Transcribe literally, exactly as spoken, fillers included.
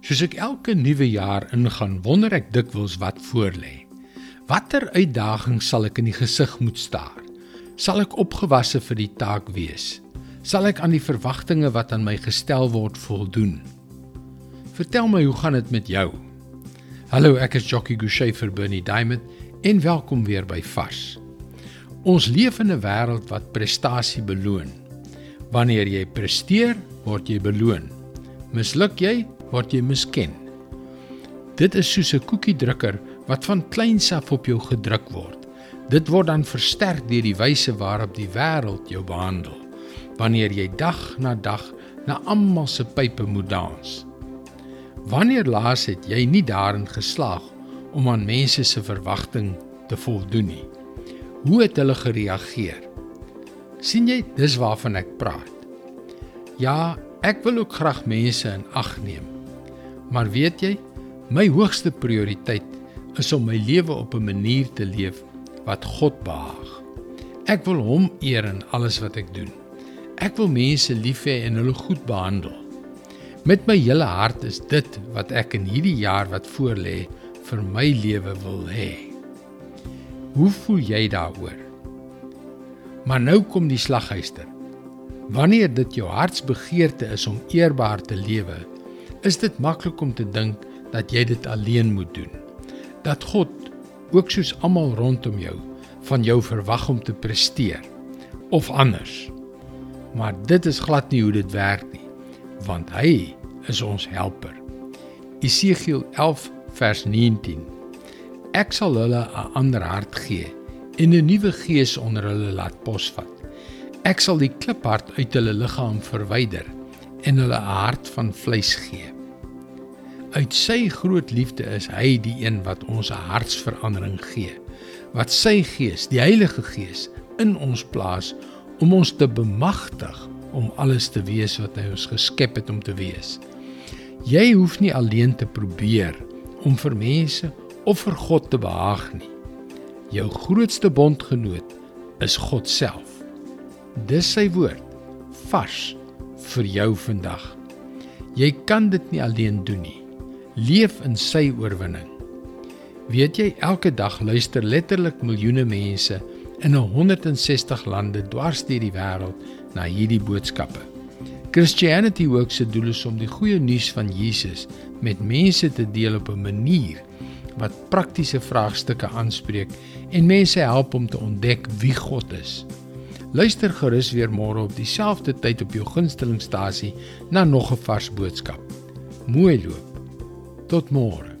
Soos ek elke nuwe jaar ingaan, wonder ek dikwels wat voorlê. Watter uitdagings sal ek in die gesig moet staar? Sal ek opgewasse vir die taak wees? Sal ek aan die verwagtinge wat aan my gestel word voldoen? Vertel my, hoe gaan dit met jou? Hallo, ek is Jockey Gouchee vir Bernie Diamond en welkom weer by Vars. Ons leef in 'n wêreld wat prestasie beloon. Wanneer jy presteer, word jy beloon. Misluk jy, word jy misken. Dit is soos 'n koekiedrukker wat van kleins af op jou gedruk word. Dit word dan versterk deur die wyse waarop die wêreld jou behandel, wanneer jy dag na dag na almal se pype moet dans. Wanneer laas het jy nie daarin geslaag om aan mense se verwagting te voldoen nie? Hoe het hulle gereageer? Sien jy, dis waarvan ek praat. Ja, ek wil ook graag mense in ag neem. Maar weet jy, my hoogste prioriteit is om my lewe op 'n manier te leef wat God behaag. Ek wil hom eer in alles wat ek doen. Ek wil mense lief hê en hulle goed behandel. Met my hele hart is dit wat ek in hierdie jaar wat voorlê vir my lewe wil hê. Hoe voel jy daaroor? Maar nou kom die slaghuister. Wanneer dit jou hartsbegeerte is om eerbaar te lewe, is dit maklik om te dink dat jy dit alleen moet doen. Dat God, ook soos almal rondom jou, van jou verwag om te presteer, of anders. Maar dit is glad nie hoe dit werk nie, want hy is ons helper. Esegiel elf vers negentien. Ek sal hulle 'n ander hart gee en 'n nuwe gees onder hulle laat posvat. Ek sal die kliphart uit hulle liggaam verwyder en hulle 'n hart van vleis gee. Uit sy groot liefde is hy die een wat ons 'n hartsverandering gee, wat sy gees, die Heilige Gees, in ons plaas om ons te bemagtig om alles te wees wat hy ons geskep het om te wees. Jy hoef nie alleen te probeer om vir mense of vir God te behaag nie. Jou grootste bondgenoot is God self. Dis sy woord, vars vir jou vandag. Jy kan dit nie alleen doen nie. Leef in sy oorwinning. Weet jy, elke dag luister letterlik miljoene mense in honderdsestig lande dwars deur die wêreld na hierdie boodskappe. Christianity Work se doel is om die goeie nuus van Jesus met mense te deel op 'n manier wat praktiese vraagstukke aanspreek en mense help om te ontdek wie God is. Luister gerus weer môre op dieselfde tyd op jou gunstelingstasie na nog 'n vars boodskap. Mooi loop. Tot môre.